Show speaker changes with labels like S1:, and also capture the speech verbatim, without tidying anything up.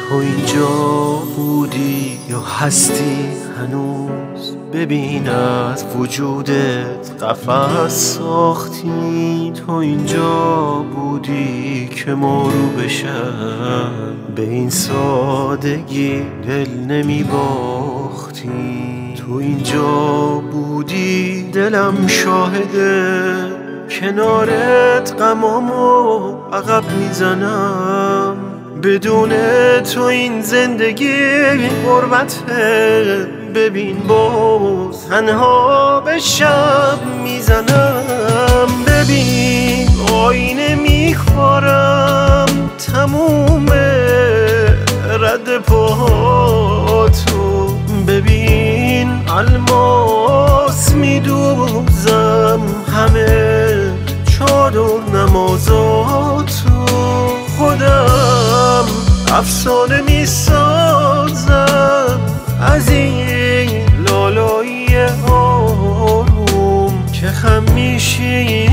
S1: تو اینجا بودی یا هستی هنوز؟ ببین از وجودت قفس ساختی. تو اینجا بودی که ما رو بشم به این سادگی دل نمی باختی. تو اینجا بودی دلم شاهده، کنارت غمامو عقب میزنم. بدون تو این زندگی غربته، ببین باز تنها به شب میزنم. ببین آینه میخورم تموم رد پاهاتو. ببین الماس میدوزم همه چادر نمازاتو. خودم افسانه میسازم از این لالایی آروم که خم میشی